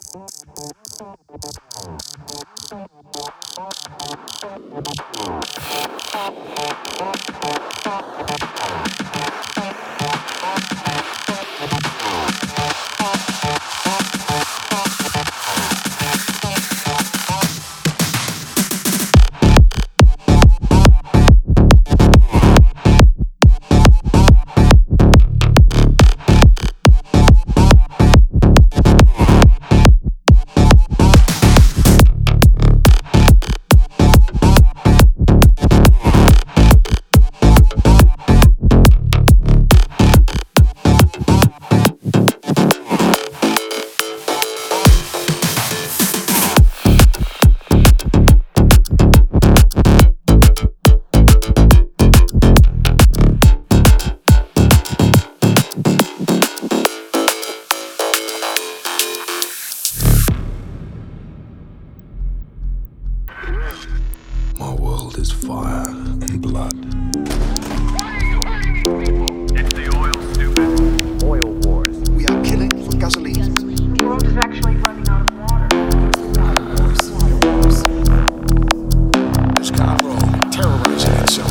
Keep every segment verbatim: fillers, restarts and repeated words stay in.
My world is fire and blood. It's the oil, stupid. Oil wars. We are killing for gasoline. The world is actually running out of water. This Cairo terrorizing itself.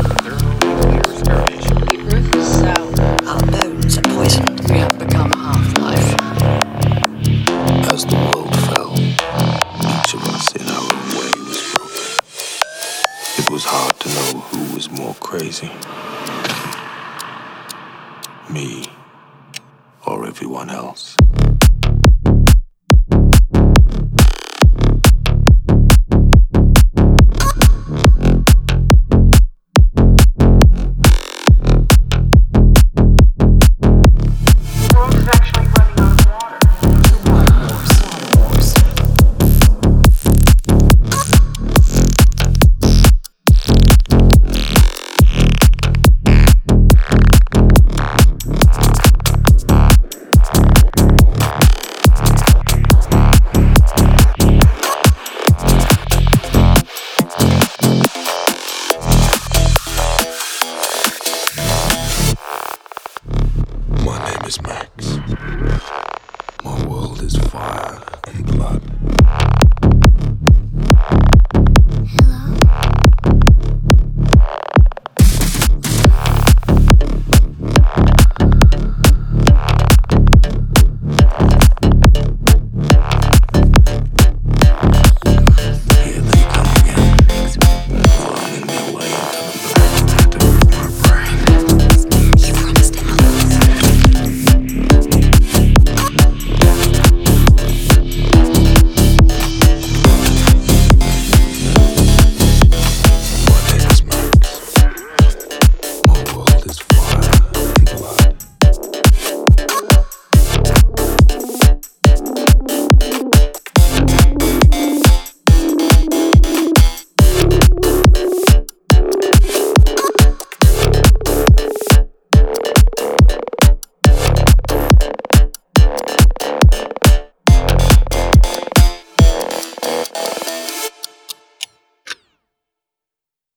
The earth is sour. Our bones are poisoned. We have become half-life. As the world fell, each of us in our own way was broken. It was hard to know who was more crazy. Me or everyone else.